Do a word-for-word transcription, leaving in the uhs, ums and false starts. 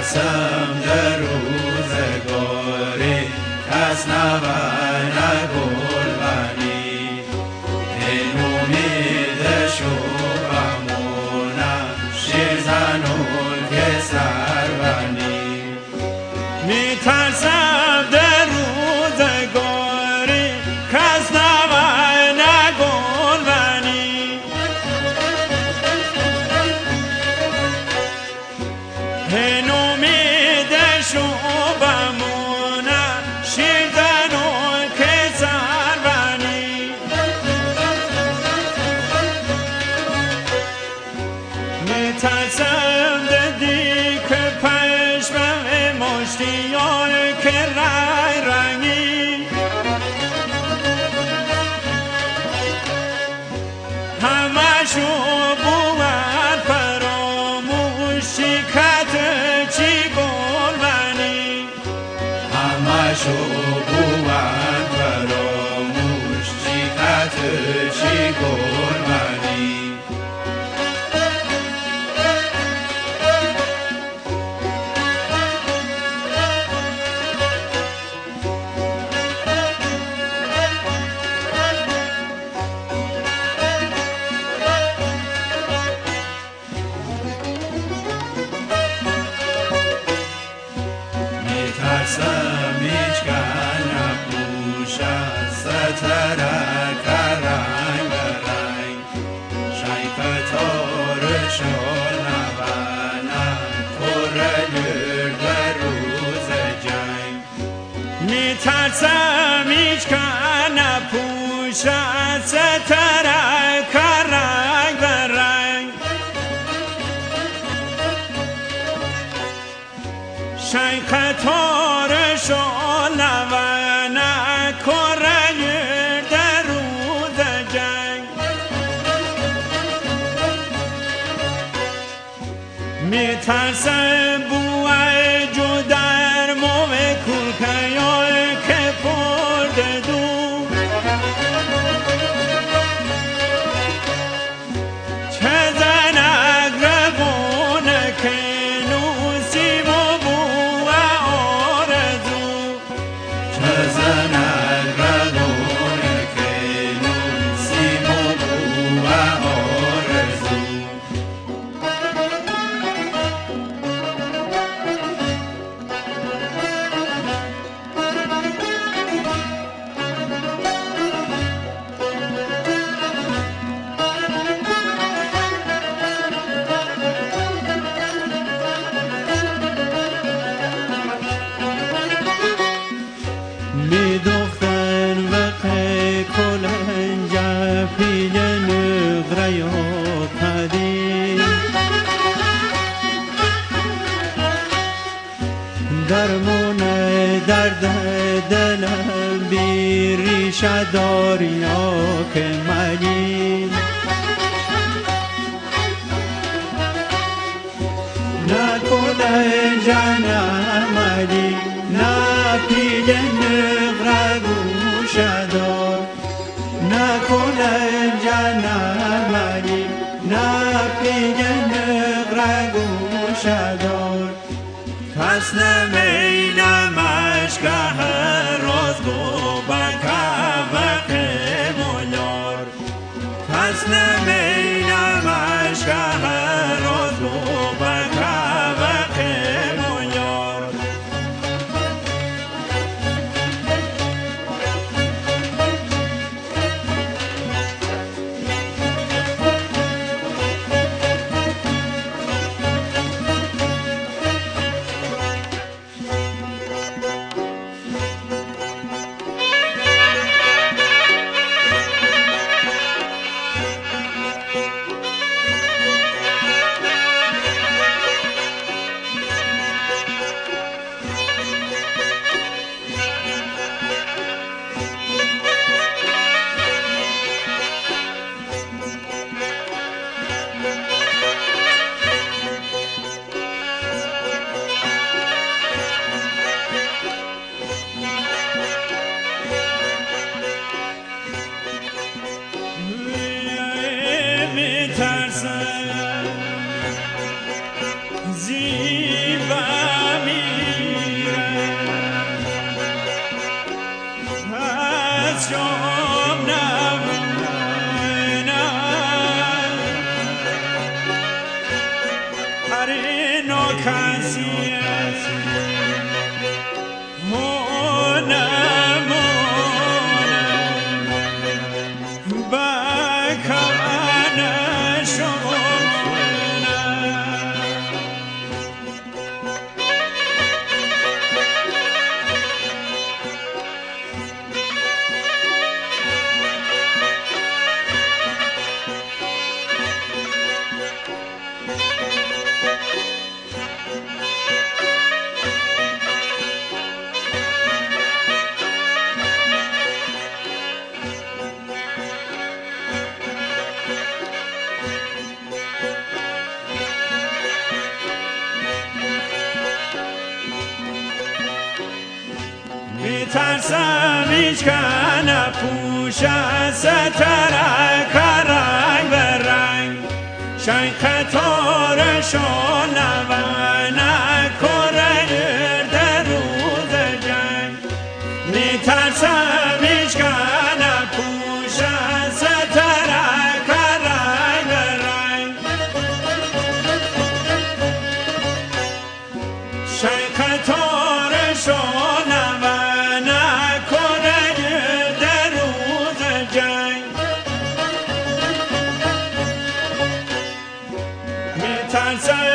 میترسم در روزگاری کس نبر نگلبنی این امید شوقمونم شیرزنون که سربنی میترسم در روزگاری کس نبر نگلبنی این امید شوقمونم شیرزنون که سربنی میترسم دیدی که پشمم مشتیان که رنگ رنگی همشو بود فراموشی کت چی گلبنی همشو بود فراموش چیکت چی گلبنی میترسم هیچ کن نپوشد سترک رنگ رنگ شنگ فتار شال نبنم کره گرد روز جنگ میترسم هیچ کن نپوشد سترک رنگ به رنگ شنگ قطار شال نبنم کره گرد روز جنگ میترسم بوی جو در موه کلکیای که پرده دو چه زنگ روونه که نوسیم و بوه آرزو چه زنگ ردونه که نوسیم و بوه آرزو می دختر وقت کلنجا پیل نغره یا پدی درمون درد دلم بی ریشه داریا که مدی نه کلنجا نمدی نه پیل نغره گوشه دار نه کلنجا نمدی نه پیل نغره گوشه دار کس نمینمش که هر روز گو بکه وقه مولیار کس نمینمش که هر روز گو بکه وقه مولیار میترسم زیبا کسی مونم مونم بکن شونم میترسم هیچ که نپوشه سترک رنگ به رنگ شیخ تارشان و نکره در روز جنگ میترسم هیچ که نپوشه سترک رنگ به رنگ شیخ تارشان و میترسم